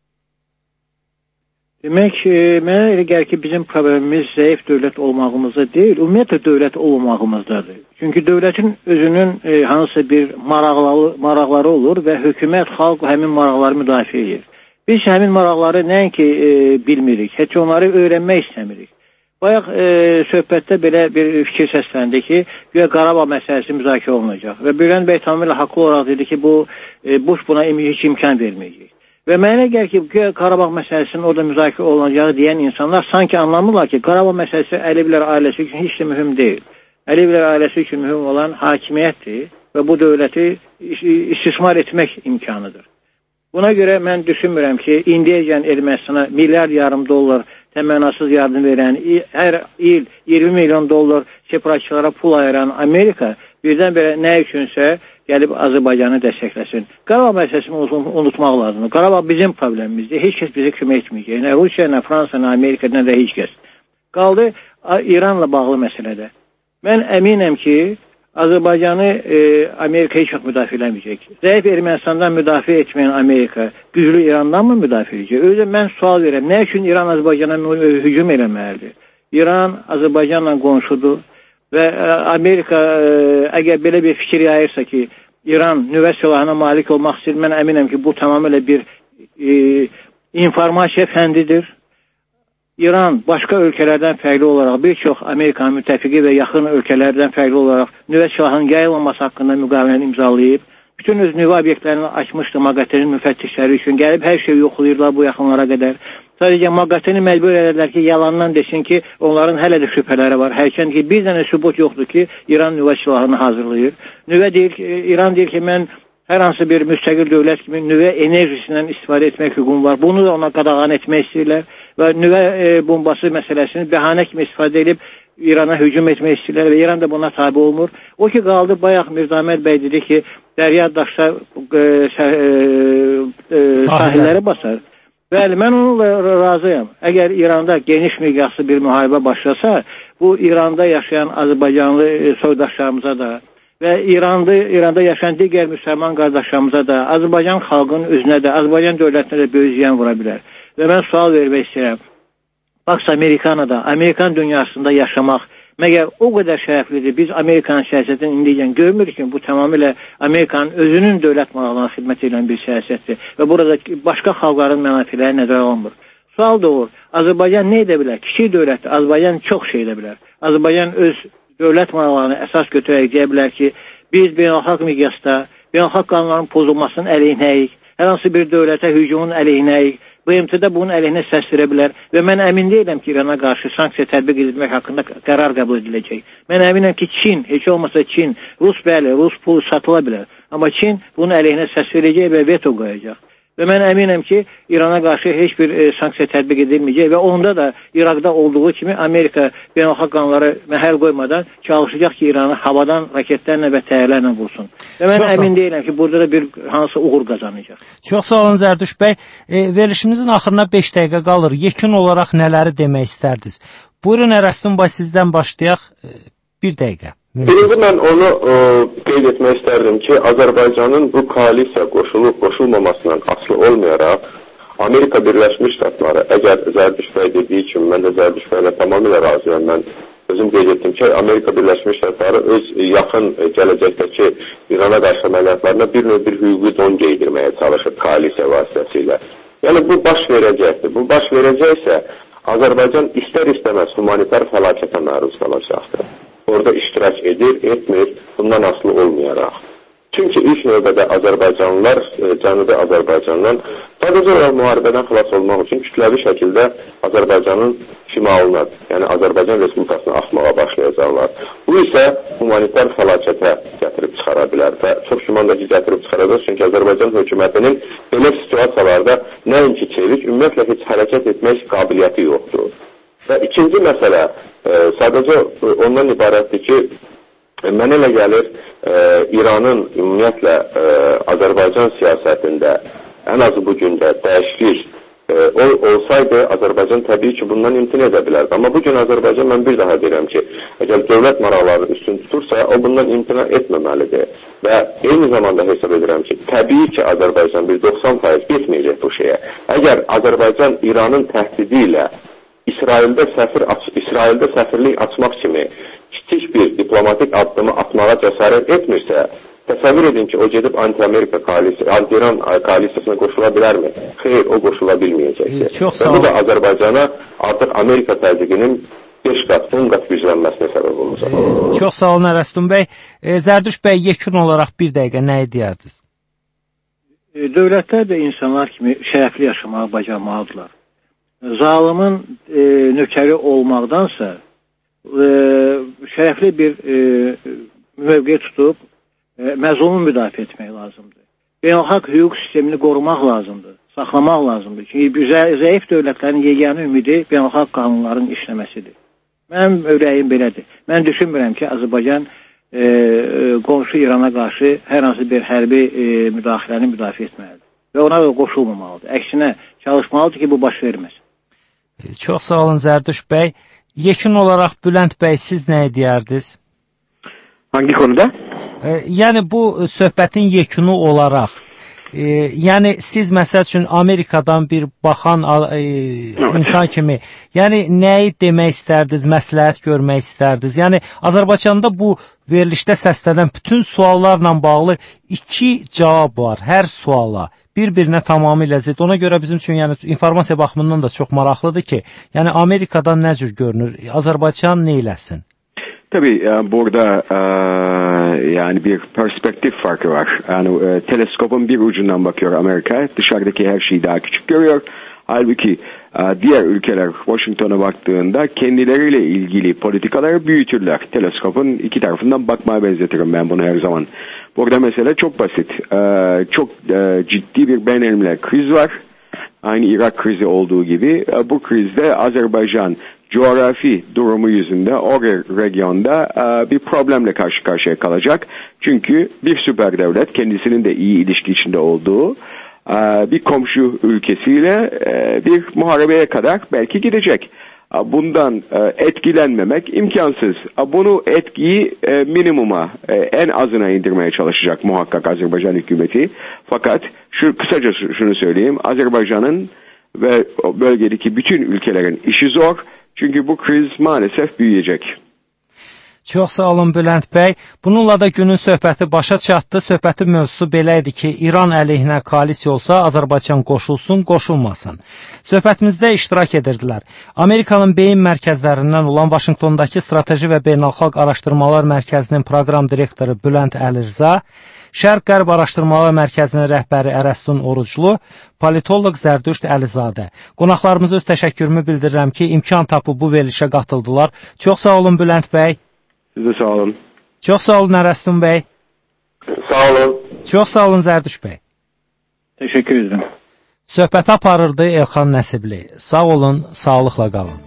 Demək, e, mənə elə gəlir ki, bizim problemimiz zəif dövlət olmağımızda deyil, ümumiyyətlə dövlət olmamağımızdadır. Çünki dövlətin özünün e, hansısa bir maraqları, maraqları olur və hökumət, xalq həmin maraqları müdafiə edir. Biz həmin maraqları nəinki e, bilmirik, heç onları öyrənmək istəmirik. Bayaq e, söhbətdə belə bir fikir səsləndi ki, güya Qarabağ məsələsi müzakirə olunacaq və Bülent bəy tamamilə haqlı olaraq dedi ki, bu e, Bush buna heç imkan verməyəcək. Və mənə gəlir ki, Qarabağ məsələsinin orada müzakirə olunacağı deyən insanlar sanki anlamırlar ki, Qarabağ məsələsi Əlevlər ailəsi üçün heç də mühüm deyil. Əlevlər ailəsi üçün mühüm olan hakimiyyətdir və bu dövləti istismar etmək imkanıdır. Buna görə mən düşünmürəm ki, indiyəcən Ermənistana milyard yarım dollar təmənnasız yardım verən, hər il iyirmi milyon dollar separatçılara pul ayıran Amerika birdən-birə nə üçünsə gəlib Azərbaycanı dəstəkləsin. Qarabağ məsələsini unutmaq lazımdır. Qarabağ bizim problemimizdir. Heç kəs bizə kömək etməyəcək. Nə Rusiya, nə Fransa, nə Amerika, nə də heç kəs. Qaldı İranla bağlı məsələdə. Mən əminəm ki, Azərbaycanı e, Amerika heç vaxt müdafiə eləməyəcək. Zəif Ermənistandan müdafiə etməyən Amerika güclü İrandan mı müdafiə edəcək? Özə mən sual verirəm. Nə üçün İran Azərbaycana hücum eləməlidir? İran Azərbaycanla qonşudur. Və Amerika əgər belə bir fikir yayırsa ki, İran nüvə silahına malik olmaq istəyir, mən əminəm ki, bu tamamilə bir e, informasiya fəndidir. İran başqa ölkələrdən fərqli olaraq, bir çox Amerikanın müttəfiqi və yaxın ölkələrdən fərqli olaraq nüvə silahının yayılmaması haqqında müqaviləni imzalayıb, bütün öz nüvə obyektlərini açmışdı Maqatenin müfəttişləri üçün, gəlib hər şeyi yoxlayırlar bu yaxınlara qədər. Sadəcə Maqateni məcbur edərlər ki, yalandan desin ki, onların hələ də şübhələri var. Hərçənd ki, bir dənə sübut yoxdur ki, İran nüvə silahını hazırlayır. Nüvə deyir ki, İran deyir ki, mən hər hansı bir müstəqil dövlət kimi nüvə enerjisindən istifadə etmək hüququm var. Bunu da ona qadağan etmək istəyirlər və nüvə e, bombası məsələsini bəhanə kimi istifadə edib İrana hücum etmək istəyirlər və İran da buna tabi olmur. O ki, qaldı, bayaq Mirzahmet bəy dedi ki, dərya daşlar e, e, e, sahilləri basar. Bəli, mən onunla razıyam. Əgər İranda geniş miqyaslı bir müharibə başlasa, bu İranda yaşayan Azərbaycanlı soydaşlarımıza da və İranda, İranda yaşayan digər müsəlman qardaşlarımıza da, Azərbaycan xalqının özünə də, Azərbaycan dövlətinə də böyük ziyan vura bilər. Və mən sual vermək istəyirəm. Bax, Amerikanada, Amerikan dünyasında yaşamaq məgər o qədər şərəflidir. Biz Amerikanın siyasətini indiyən görmürük ki, bu tamamilə Amerikanın özünün dövlət maraqlarına xidmət edən bir siyasətdir və burada başqa xalqların mənafeləri nəzərə alınmır. Sual da olur, Azərbaycan nə edə bilər? Kiçik dövlətdir, Azərbaycan çox şey edə bilər. Azərbaycan öz dövlət maraqlarını əsas götürərək deyə bilər ki, biz beynəlxalq miqyasda beynəlxalq qanunların pozulmasının əleyhinəyik, hər hansı bir dövlətə hücumun əleyhinəyik, B M T-də bunun əleyhinə səs verə bilər və mən əmin deyiləm ki, İrana qarşı sanksiya tətbiq edilmək haqqında qərar qəbul ediləcək. Mən əminəm ki, Çin, heç olmasa Çin, Rus bəli, Rus pulu satıla bilər. Amma Çin bunun əleyhinə səs verəcək və veto qoyacaq. Və mən əminəm ki, İrana qarşı heç bir e, sanksiya tətbiq edilməyəcək və onda da İraqda olduğu kimi Amerika beynəlxalq qanunlara məhəl qoymadan çalışacaq ki, İranı havadan raketlərlə və təyyarlarla vursun. Və mən Çox əmin sağ... deyiləm ki, burada da bir hansı uğur qazanacaq. Çox sağ olun Zərduş bəy. E, verilişimizin axırına beş dəqiqə qalır. Yekun olaraq nələri demək istərdiniz? Buyurun Ərəstun bəy, sizdən başlayaq. E, bir dəqiqə. Birinci mən onu e, qeyd etmək istərdim ki, Azərbaycanın bu koalisiya qoşulub qoşulmamasından asılı olmayaraq Amerika Birləşmiş Ştatları, əgər Zərduş bəy dediyi kimi, mən də Zərduş bəylə tamamilə razıyam, mən özüm qeyd etdim ki, Amerika Birləşmiş Ştatları öz yaxın gələcəkdəki İrana qarşı əməliyyatlarına bir növ bir hüquqi don geydirməyə çalışır koalisiya vasitəsilə. Yəni bu baş verəcəkdir. Bu baş verəcəksə Azərbaycan istər-istəməz humanitar fəlakətə məruz qalacaqdır. Orada iştirak edir, etmir, bundan asılı olmayaraq. Çünki ilk növbədə Azərbaycanlılar, e, Cənubi Azərbaycandan sadəcə olaraq müharibədən xilas olmaq üçün kütləvi şəkildə Azərbaycanın şimalına, yəni Azərbaycan Respublikasına axmağa başlayacaqlar. Bu isə humanitar fəlakətə gətirib çıxara bilər və çox güman ki, gətirib çıxaracaq, çünki Azərbaycan hökumətinin belə situasiyalarda nəinki çevik, ümumiyyətlə heç hərəkət etmək qabiliyyəti yoxdur. Və ikinci məsələ, e, sadəcə ondan ibarətdir ki, e, mənə elə gəlir, e, İranın ümumiyyətlə e, Azərbaycan siyasətində ən azı bu gündə dəyişiklik e, ol, olsaydı, Azərbaycan təbii ki, bundan imtina edə bilərdi. Amma bugün Azərbaycan, mən bir daha deyirəm ki, əgər dövlət maraqları üstün tutursa, o bundan imtina etməməlidir. Və eyni zamanda hesab edirəm ki, təbii ki, Azərbaycan bir doxsan faiz getməyəcək bu şeyə. Əgər Azərbaycan İranın təhdidi ilə İsraildə səfir aç İsraildə səfirlik açmaq kimi kiçik bir diplomatik addımı atmağa cəsarət etmirsə, təsəvvür edin ki, o gedib anti-Amerika koalisiyası, anti-İran koalisiyasına qoşula bilərmi? Xeyr, o qoşula bilməyəcəkdir. Çox və bu da Azərbaycana artıq Amerika təzyiqinin beş qat, on qat güclənməsinə səbəb olacaq. E, çox sağ olun Ərəstun bəy. E, Zərduş bəy, yekun olaraq bir dəqiqə nə edərdiniz? E, dövlətlər də insanlar kimi şərəfli yaşamağı bacarmalıdırlar. Zalimin e, nökəri olmaqdansa e, şərəfli bir e, mövqe tutub e, məzlumu müdafiə etmək lazımdır. Beynəlxalq hüquq sistemini qorumaq lazımdır, saxlamaq lazımdır. Çünki zəif dövlətlərin yeganə ümidi beynəlxalq qanunların işləməsidir. Mənim ürəyim belədir. Mən düşünmürəm ki, Azərbaycan e, qonşu İrana qarşı hər hansı bir hərbi e, müdaxiləni müdafiə etməlidir. Və ona da qoşulmamalıdır. Əksinə çalışmalıdır ki, bu baş verməsin. Çox sağ olun Zərduş bəy. Yekun olaraq Bülent bəy, siz nə edərdiniz? Hangi konuda? E, yəni bu söhbətin yekunu olaraq, e, yəni siz məsəl üçün Amerikadan bir baxan e, insan kimi, yəni nəyi demək istərdiniz, məsləhət görmək istərdiniz? Yəni Azərbaycanda bu verilişdə səslənən bütün suallarla bağlı iki cavab var hər suala. Bir-birinə tamamilə zid. Ona görə bizim üçün yəni informasiya baxımından da çox maraqlıdır ki, yəni Amerikadan nə cür görünür? Azərbaycan nə eləsin? Tabii burada e, yani bir perspektif farkı var. Yani e, teleskopun bir ucundan bakıyor Amerika, dışarıdaki her şeyi daha küçük görüyor. Halbuki e, diğer ülkeler Washington'a baktığında kendileriyle ilgili politikaları büyütürler. Teleskopun iki tarafından bakmaya benzetirim ben bunu her zaman. Burada mesele çok basit. Ee, çok e, ciddi bir beynelmiler kriz var. Aynı Irak krizi olduğu gibi. E, bu krizde Azerbaycan coğrafi durumu yüzünden o regionda e, bir problemle karşı karşıya kalacak. Çünkü bir süper devlet, kendisinin de iyi ilişki içinde olduğu e, bir komşu ülkesiyle e, bir muharebeye kadar belki gidecek. Bundan etkilenmemek imkansız. Bunu etkiyi minimuma, en azına indirmeye çalışacak muhakkak Azerbaycan hükümeti. Fakat şu kısaca şunu söyleyeyim. Azerbaycan'ın ve bölgedeki bütün ülkelerin işi zor. Çünkü bu kriz maalesef büyüyecek. Çox sağ olun Bülent bəy. Bununla da günün söhbəti başa çatdı. Söhbətin mövzusu belə idi ki, İran əleyhinə koalisiya olsa, Azərbaycan qoşulsun, qoşulmasın. Söhbətimizdə iştirak edirdilər. Amerikanın beyin mərkəzlərindən olan Vaşinqtondakı Strateji və Beynəlxalq Araşdırmalar Mərkəzinin proqram direktoru Bülent Əlirza, Şərq-Qərb Araşdırmalar Mərkəzinin rəhbəri Ərəstun Oruclu, politoloq Zərdüşt Əlizadə. Qonaqlarımıza öz təşəkkürümü bildirirəm ki, imkan tapıb bu verilişə qatıldılar. Çox sağ olun Bülent bəy. Siz de sağ olun. Çox sağ olun Ərəstun bəy. Sağ olun. Çox sağ olun Zərdüş bəy. Teşekkür ederim. Söhbəti aparırdı Elxan Nəsibli. Sağ olun, sağlıqla qalın.